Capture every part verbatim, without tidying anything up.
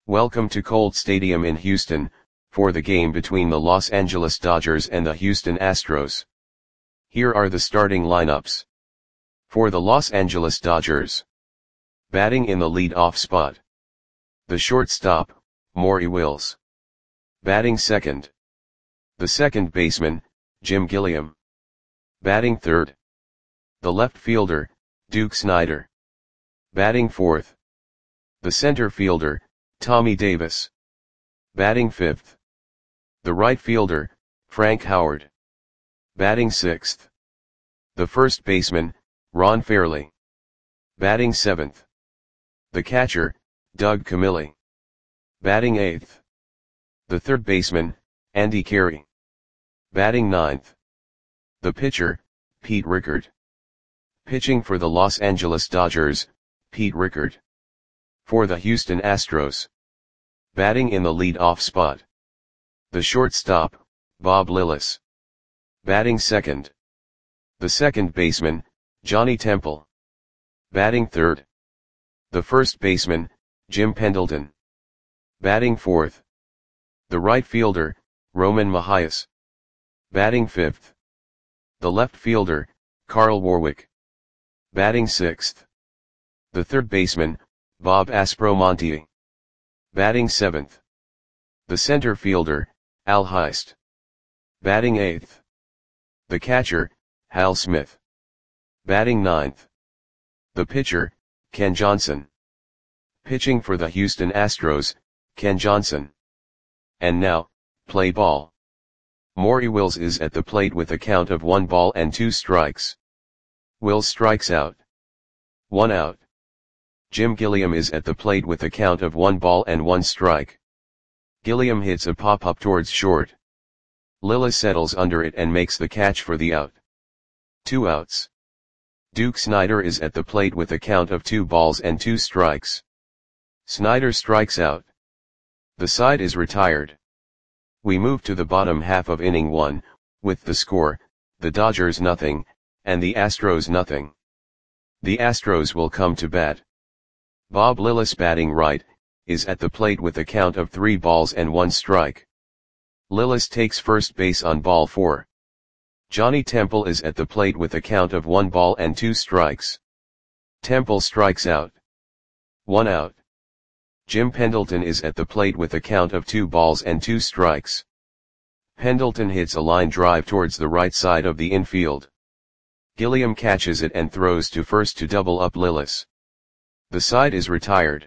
Welcome to Colt Stadium in Houston, for the game between the Los Angeles Dodgers and the Houston Astros. Here are the starting lineups. For the Los Angeles Dodgers. Batting in the lead-off spot. The shortstop, Maury Wills. Batting second. The second baseman, Jim Gilliam. Batting third. The left fielder, Duke Snider. Batting fourth. The center fielder, Tommy Davis. Batting fifth. The right fielder, Frank Howard. Batting sixth. The first baseman, Ron Fairly. Batting seventh. The catcher, Doug Camilli. Batting eighth. The third baseman, Andy Carey. Batting ninth. The pitcher, Pete Rickard. Pitching for the Los Angeles Dodgers, Pete Rickard. For the Houston Astros. Batting in the lead-off spot. The shortstop, Bob Lillis. Batting second. The second baseman, Johnny Temple. Batting third. The first baseman, Jim Pendleton. Batting fourth. The right fielder, Roman Mahias. Batting fifth. The left fielder, Carl Warwick. Batting sixth. The third baseman, Bob Aspromonte. Batting seventh. The center fielder, Al Heist. Batting eighth. The catcher, Hal Smith. Batting ninth. The pitcher, Ken Johnson. Pitching for the Houston Astros, Ken Johnson. And now, play ball. Maury Wills is at the plate with a count of one ball and two strikes. Wills strikes out. One out. Jim Gilliam is at the plate with a count of one ball and one strike. Gilliam hits a pop-up towards short. Lillis settles under it and makes the catch for the out. Two outs. Duke Snider is at the plate with a count of two balls and two strikes. Snider strikes out. The side is retired. We move to the bottom half of inning one, with the score, the Dodgers nothing, and the Astros nothing. The Astros will come to bat. Bob Lillis, batting right, is at the plate with a count of three balls and one strike. Lillis takes first base on ball four. Johnny Temple is at the plate with a count of one ball and two strikes. Temple strikes out. One out. Jim Pendleton is at the plate with a count of two balls and two strikes. Pendleton hits a line drive towards the right side of the infield. Gilliam catches it and throws to first to double up Lillis. The side is retired.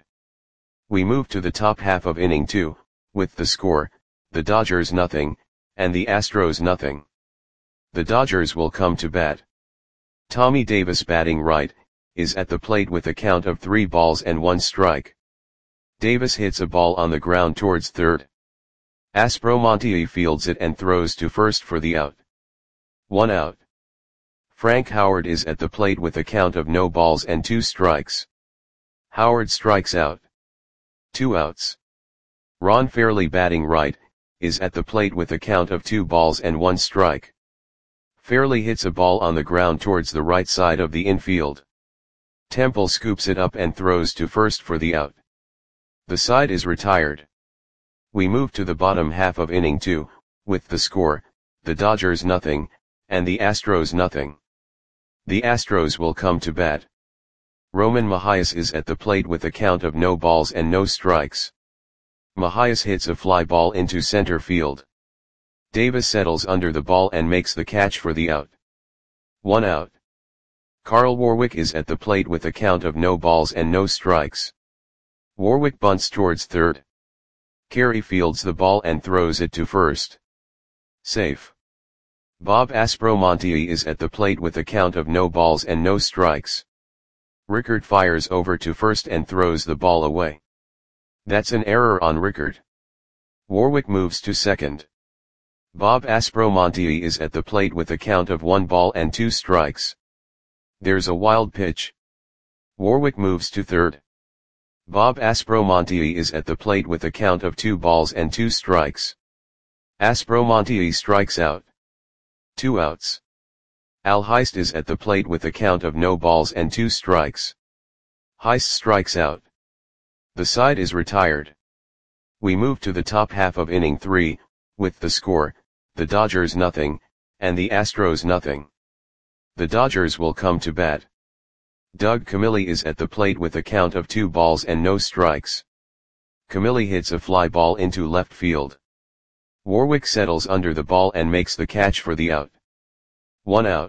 We move to the top half of inning two, with the score, the Dodgers nothing, and the Astros nothing. The Dodgers will come to bat. Tommy Davis, batting right, is at the plate with a count of three balls and one strike. Davis hits a ball on the ground towards third. Aspromonte fields it and throws to first for the out. One out. Frank Howard is at the plate with a count of no balls and two strikes. Howard strikes out. Two outs. Ron Fairly, batting right, is at the plate with a count of two balls and one strike. Fairly hits a ball on the ground towards the right side of the infield. Temple scoops it up and throws to first for the out. The side is retired. We move to the bottom half of inning two, with the score, the Dodgers nothing, and the Astros nothing. The Astros will come to bat. Roman Mahias is at the plate with a count of no balls and no strikes. Mahias hits a fly ball into center field. Davis settles under the ball and makes the catch for the out. One out. Carl Warwick is at the plate with a count of no balls and no strikes. Warwick bunts towards third. Carey fields the ball and throws it to first. Safe. Bob Aspromonte is at the plate with a count of no balls and no strikes. Rickard fires over to first and throws the ball away. That's an error on Rickard. Warwick moves to second. Bob Aspromonte is at the plate with a count of one ball and two strikes. There's a wild pitch. Warwick moves to third. Bob Aspromonte is at the plate with a count of two balls and two strikes. Aspromonte strikes out. Two outs. Al Heist is at the plate with a count of no balls and two strikes. Heist strikes out. The side is retired. We move to the top half of inning three, with the score, the Dodgers nothing, and the Astros nothing. The Dodgers will come to bat. Doug Camilli is at the plate with a count of two balls and no strikes. Camilli hits a fly ball into left field. Warwick settles under the ball and makes the catch for the out. One out.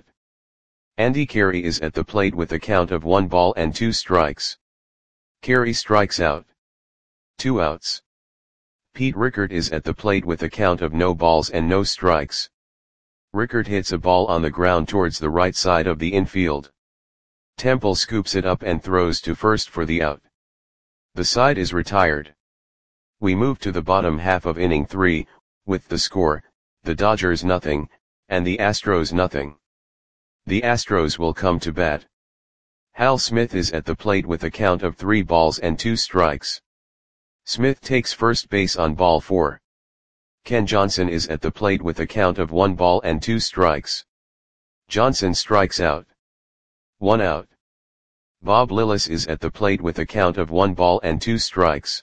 Andy Carey is at the plate with a count of one ball and two strikes. Carey strikes out. Two outs. Pete Rickard is at the plate with a count of no balls and no strikes. Rickard hits a ball on the ground towards the right side of the infield. Temple scoops it up and throws to first for the out. The side is retired. We move to the bottom half of inning three, with the score, the Dodgers nothing, and the Astros nothing. The Astros will come to bat. Hal Smith is at the plate with a count of three balls and two strikes. Smith takes first base on ball four. Ken Johnson is at the plate with a count of one ball and two strikes. Johnson strikes out. One out. Bob Lillis is at the plate with a count of one ball and two strikes.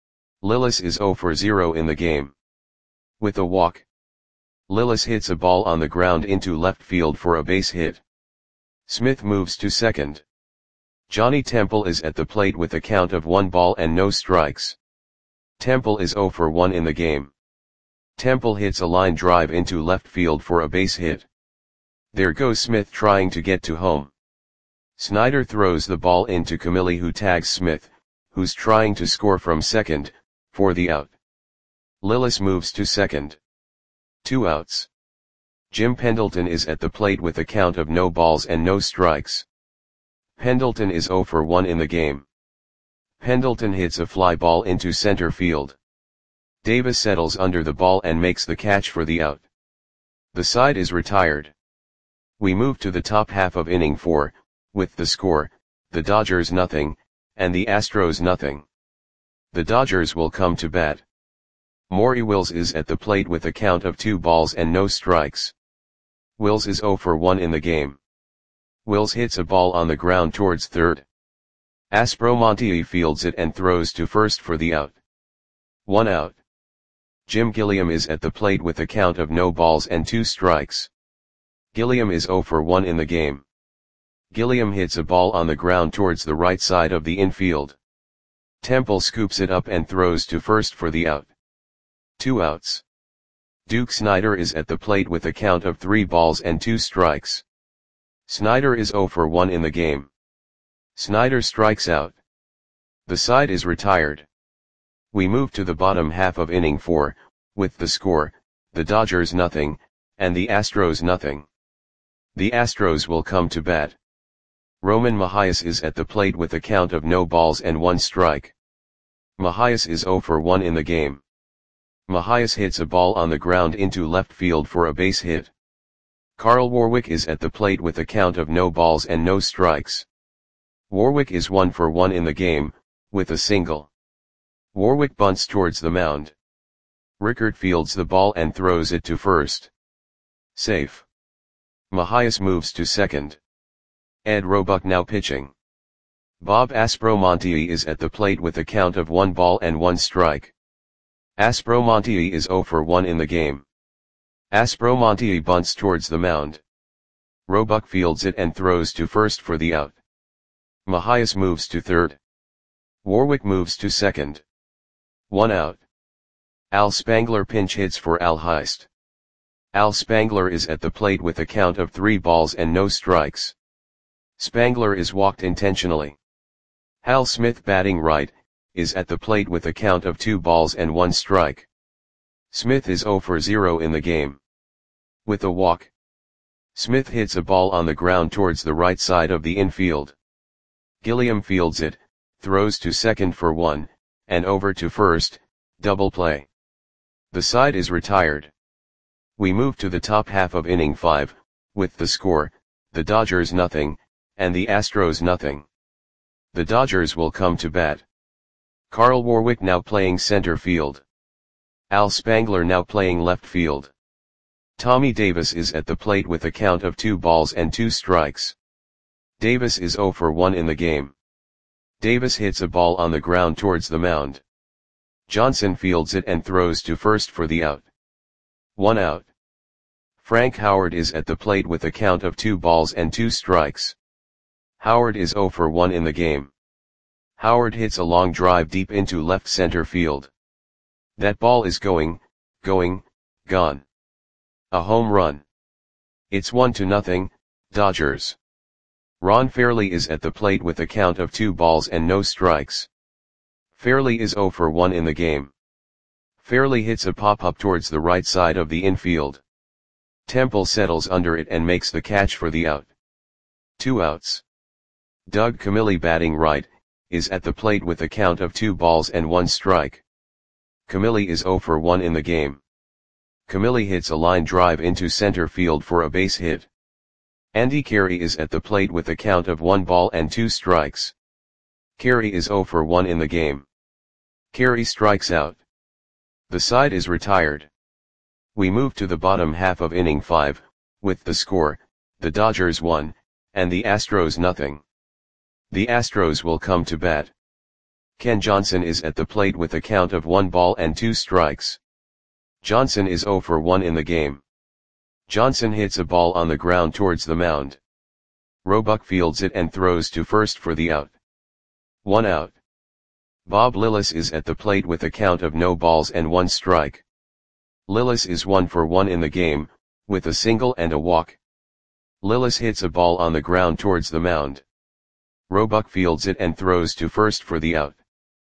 Lillis is zero for zero in the game. With a walk, Lillis hits a ball on the ground into left field for a base hit. Smith moves to second. Johnny Temple is at the plate with a count of one ball and no strikes. Temple is zero for one in the game. Temple hits a line drive into left field for a base hit. There goes Smith trying to get to home. Snyder throws the ball into Camilli, who tags Smith, who's trying to score from second, for the out. Lillis moves to second. Two outs. Jim Pendleton is at the plate with a count of no balls and no strikes. Pendleton is zero for one in the game. Pendleton hits a fly ball into center field. Davis settles under the ball and makes the catch for the out. The side is retired. We move to the top half of inning four, with the score, the Dodgers nothing, and the Astros nothing. The Dodgers will come to bat. Maury Wills is at the plate with a count of two balls and no strikes. Wills is zero for one in the game. Wills hits a ball on the ground towards third. Aspromonte fields it and throws to first for the out. One out. Jim Gilliam is at the plate with a count of no balls and two strikes. Gilliam is zero for one in the game. Gilliam hits a ball on the ground towards the right side of the infield. Temple scoops it up and throws to first for the out. Two outs. Duke Snider is at the plate with a count of three balls and two strikes. Snider is zero for one in the game. Snider strikes out. The side is retired. We move to the bottom half of inning four, with the score, the Dodgers nothing, and the Astros nothing. The Astros will come to bat. Roman Mahias is at the plate with a count of no balls and one strike. Mahias is zero for one in the game. Mahias hits a ball on the ground into left field for a base hit. Carl Warwick is at the plate with a count of no balls and no strikes. Warwick is one for one in the game, with a single. Warwick bunts towards the mound. Rickard fields the ball and throws it to first. Safe. Mahias moves to second. Ed Roebuck now pitching. Bob Aspromonte is at the plate with a count of one ball and one strike. Aspromonte is zero for one in the game. Aspromonte bunts towards the mound. Roebuck fields it and throws to first for the out. Mahias moves to third. Warwick moves to second. One out. Al Spangler pinch hits for Al Heist. Al Spangler is at the plate with a count of three balls and no strikes. Spangler is walked intentionally. Hal Smith, batting right, is at the plate with a count of two balls and one strike. Smith is zero for zero in the game. With a walk, Smith hits a ball on the ground towards the right side of the infield. Gilliam fields it, throws to second for one, and over to first, double play. The side is retired. We move to the top half of inning five, with the score, the Dodgers nothing, and the Astros nothing. The Dodgers will come to bat. Carl Warwick now playing center field. Al Spangler now playing left field. Tommy Davis is at the plate with a count of two balls and two strikes. Davis is zero for one in the game. Davis hits a ball on the ground towards the mound. Johnson fields it and throws to first for the out. One out. Frank Howard is at the plate with a count of two balls and two strikes. Howard is zero for one in the game. Howard hits a long drive deep into left center field. That ball is going, going, gone. A home run. It's one to nothing, Dodgers. Ron Fairly is at the plate with a count of two balls and no strikes. Fairly is zero for one in the game. Fairly hits a pop-up towards the right side of the infield. Temple settles under it and makes the catch for the out. Two outs. Doug Camilli, batting right, is at the plate with a count of two balls and one strike. Camilli is zero for one in the game. Camilli hits a line drive into center field for a base hit. Andy Carey is at the plate with a count of one ball and two strikes. Carey is zero for one in the game. Carey strikes out. The side is retired. We move to the bottom half of inning five, with the score, the Dodgers one, and the Astros nothing. The Astros will come to bat. Ken Johnson is at the plate with a count of one ball and two strikes. Johnson is zero for one in the game. Johnson hits a ball on the ground towards the mound. Roebuck fields it and throws to first for the out. One out. Bob Lillis is at the plate with a count of no balls and one strike. Lillis is one for one in the game, with a single and a walk. Lillis hits a ball on the ground towards the mound. Roebuck fields it and throws to first for the out.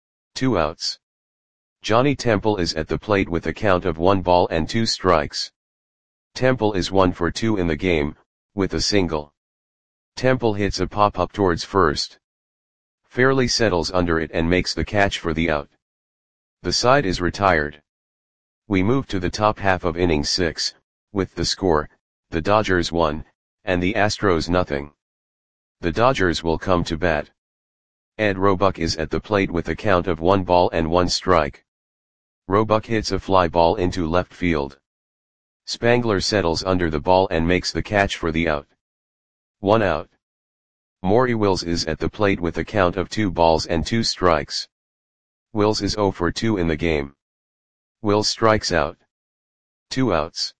Two outs. Johnny Temple is at the plate with a count of one ball and two strikes. Temple is one for two in the game, with a single. Temple hits a pop-up towards first. Fairly settles under it and makes the catch for the out. The side is retired. We move to the top half of inning six, with the score, the Dodgers one, and the Astros nothing. The Dodgers will come to bat. Ed Roebuck is at the plate with a count of one ball and one strike. Roebuck hits a fly ball into left field. Spangler settles under the ball and makes the catch for the out. One out. Maury Wills is at the plate with a count of two balls and two strikes. Wills is zero for two in the game. Wills strikes out. Two outs.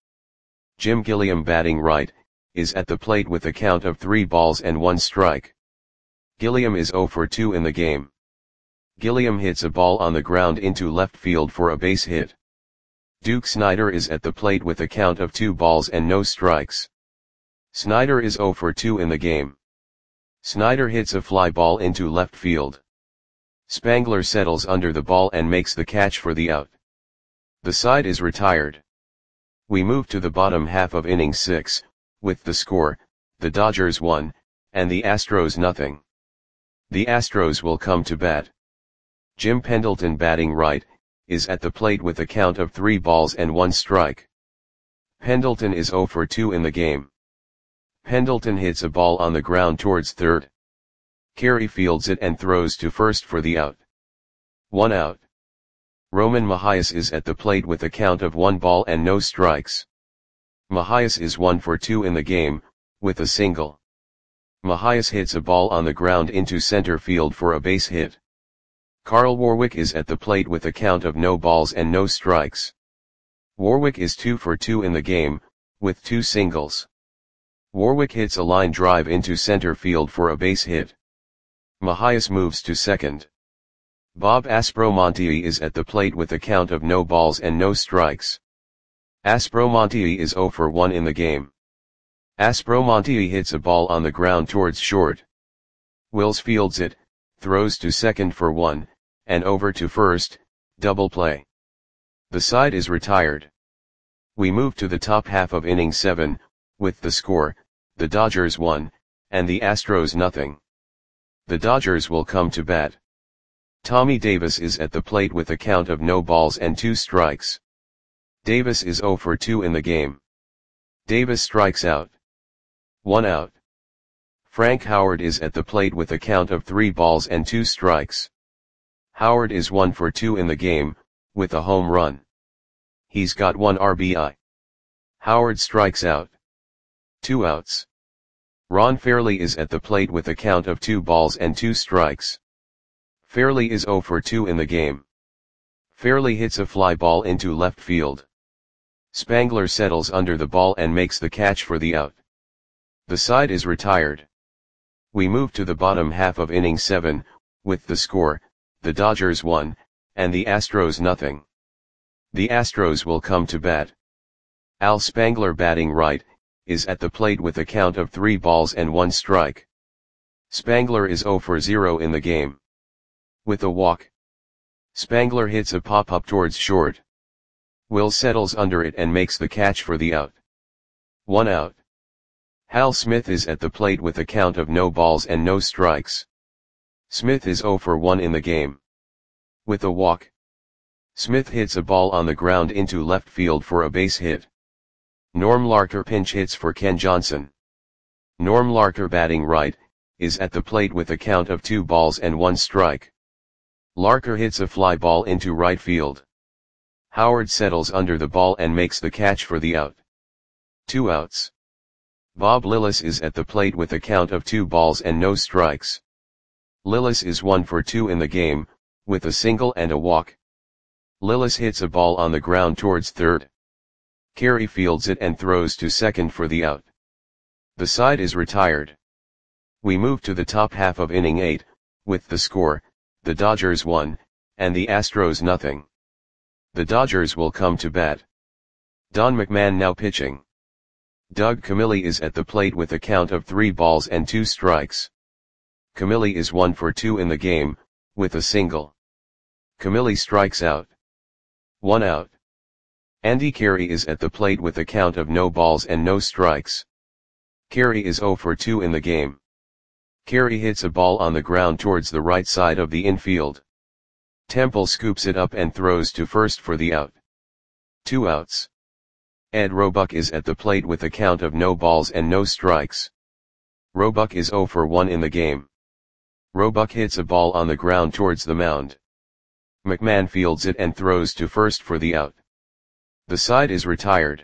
Jim Gilliam, batting right, is at the plate with a count of three balls and one strike. Gilliam is zero for two in the game. Gilliam hits a ball on the ground into left field for a base hit. Duke Snider is at the plate with a count of two balls and no strikes. Snider is zero for two in the game. Snider hits a fly ball into left field. Spangler settles under the ball and makes the catch for the out. The side is retired. We move to the bottom half of inning six, with the score, the Dodgers one, and the Astros nothing. The Astros will come to bat. Jim Pendleton, batting right, is at the plate with a count of three balls and one strike. Pendleton is zero for two in the game. Pendleton hits a ball on the ground towards third. Carey fields it and throws to first for the out. One out. Roman Mahias is at the plate with a count of one ball and no strikes. Mahias is one for two in the game, with a single. Mahias hits a ball on the ground into center field for a base hit. Carl Warwick is at the plate with a count of no balls and no strikes. Warwick is two for two in the game, with two singles. Warwick hits a line drive into center field for a base hit. Mahias moves to second. Bob Aspromonte is at the plate with a count of no balls and no strikes. Aspromonte is zero for one in the game. Aspromonte hits a ball on the ground towards short. Wills fields it, throws to second for one, and over to first, double play. The side is retired. We move to the top half of inning seven, with the score, the Dodgers one, and the Astros nothing. The Dodgers will come to bat. Tommy Davis is at the plate with a count of no balls and two strikes. Davis is zero for two in the game. Davis strikes out. One out. Frank Howard is at the plate with a count of three balls and two strikes. Howard is one for two in the game, with a home run. He's got one R B I. Howard strikes out. Two outs. Ron Fairly is at the plate with a count of two balls and two strikes. Fairly is zero for two in the game. Fairley hits a fly ball into left field. Spangler settles under the ball and makes the catch for the out. The side is retired. We move to the bottom half of inning seven, with the score, the Dodgers one, and the Astros nothing. The Astros will come to bat. Al Spangler, batting right, is at the plate with a count of three balls and one strike. Spangler is zero for zero in the game. With a walk, Spangler hits a pop-up towards short. Will settles under it and makes the catch for the out. One out. Hal Smith is at the plate with a count of no balls and no strikes. Smith is zero for one in the game. With a walk, Smith hits a ball on the ground into left field for a base hit. Norm Larker pinch hits for Ken Johnson. Norm Larker, batting right, is at the plate with a count of two balls and one strike. Larker hits a fly ball into right field. Howard settles under the ball and makes the catch for the out. Two outs. Bob Lillis is at the plate with a count of two balls and no strikes. Lillis is one for two in the game, with a single and a walk. Lillis hits a ball on the ground towards third. Carey fields it and throws to second for the out. The side is retired. We move to the top half of inning eight, with the score, the Dodgers one, and the Astros nothing. The Dodgers will come to bat. Don McMahon now pitching. Doug Camilli is at the plate with a count of three balls and two strikes. Camilli is one for two in the game, with a single. Camilli strikes out. One out. Andy Carey is at the plate with a count of no balls and no strikes. Carey is zero for two in the game. Carey hits a ball on the ground towards the right side of the infield. Temple scoops it up and throws to first for the out. Two outs. Ed Roebuck is at the plate with a count of no balls and no strikes. Roebuck is zero for one in the game. Roebuck hits a ball on the ground towards the mound. McMahon fields it and throws to first for the out. The side is retired.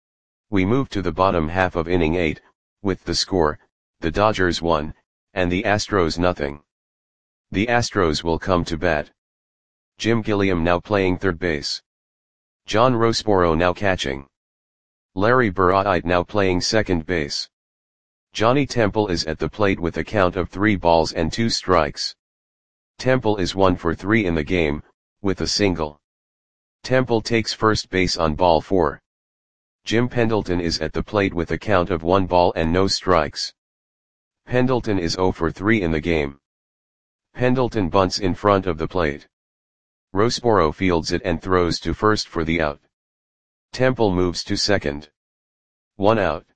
We move to the bottom half of inning eight, with the score, the Dodgers one, and the Astros nothing. The Astros will come to bat. Jim Gilliam now playing third base. John Roseboro now catching. Larry Burritt now playing second base. Johnny Temple is at the plate with a count of three balls and two strikes. Temple is one for three in the game, with a single. Temple takes first base on ball four. Jim Pendleton is at the plate with a count of one ball and no strikes. Pendleton is zero for three in the game. Pendleton bunts in front of the plate. Roseboro fields it and throws to first for the out. Temple moves to second. One out.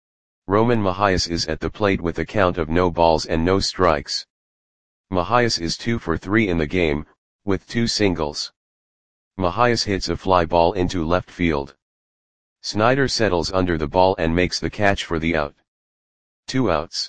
Roman Mahias is at the plate with a count of no balls and no strikes. Mahias is two for three in the game, with two singles. Mahias hits a fly ball into left field. Snyder settles under the ball and makes the catch for the out. Two outs.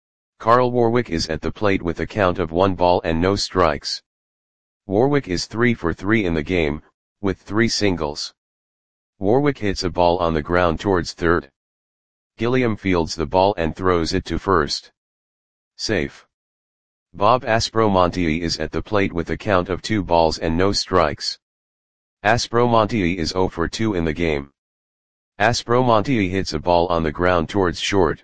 Carl Warwick is at the plate with a count of one ball and no strikes. Warwick is three for three in the game, with three singles. Warwick hits a ball on the ground towards third. Gilliam fields the ball and throws it to first. Safe. Bob Aspromonte is at the plate with a count of two balls and no strikes. Aspromonte is zero for two in the game. Aspromonte hits a ball on the ground towards short.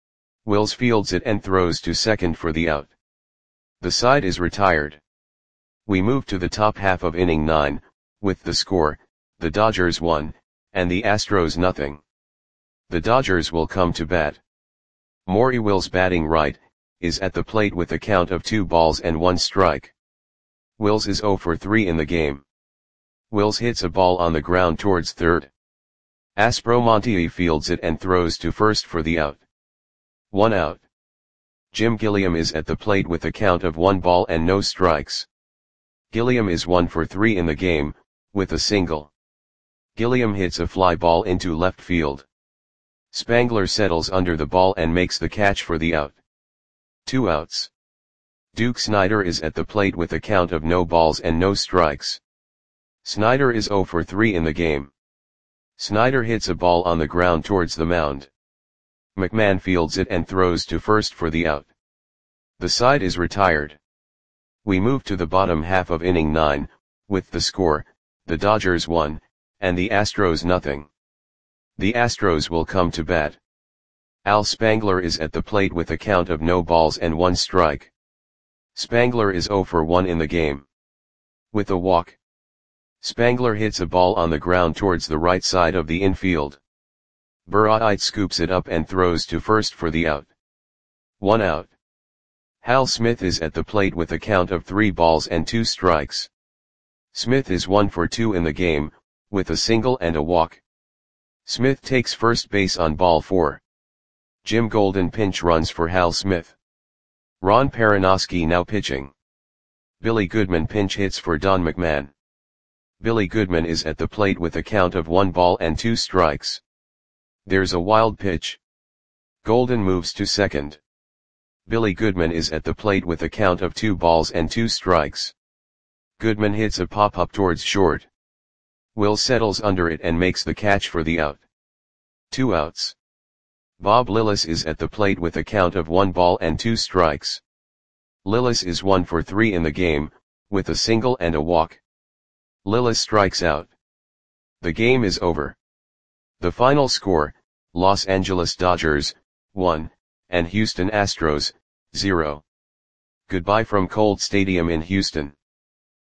Wills fields it and throws to second for the out. The side is retired. We move to the top half of inning nine, with the score, the Dodgers one, and the Astros nothing. The Dodgers will come to bat. Maury Wills, batting right, is at the plate with a count of two balls and one strike. Wills is zero for three in the game. Wills hits a ball on the ground towards third. Aspromonte fields it and throws to first for the out. One out. Jim Gilliam is at the plate with a count of one ball and no strikes. Gilliam is one for three in the game, with a single. Gilliam hits a fly ball into left field. Spangler settles under the ball and makes the catch for the out. Two outs. Duke Snider is at the plate with a count of no balls and no strikes. Snider is zero for three in the game. Snider hits a ball on the ground towards the mound. McMahon fields it and throws to first for the out. The side is retired. We move to the bottom half of inning nine, with the score, the Dodgers won, and the Astros nothing. The Astros will come to bat. Al Spangler is at the plate with a count of no balls and one strike. Spangler is zero for one in the game. With a walk. Spangler hits a ball on the ground towards the right side of the infield. Burritt scoops it up and throws to first for the out. One out. Hal Smith is at the plate with a count of three balls and two strikes. Smith is one for two in the game, with a single and a walk. Smith takes first base on ball four. Jim Golden pinch runs for Hal Smith. Ron Perranoski now pitching. Billy Goodman pinch hits for Don McMahon. Billy Goodman is at the plate with a count of one ball and two strikes. There's a wild pitch. Golden moves to second. Billy Goodman is at the plate with a count of two balls and two strikes. Goodman hits a pop-up towards short. Will settles under it and makes the catch for the out. Two outs. Bob Lillis is at the plate with a count of one ball and two strikes. Lillis is one for three in the game, with a single and a walk. Lillis strikes out. The game is over. The final score, Los Angeles Dodgers, one, and Houston Astros, zero. Goodbye from Colt Stadium in Houston.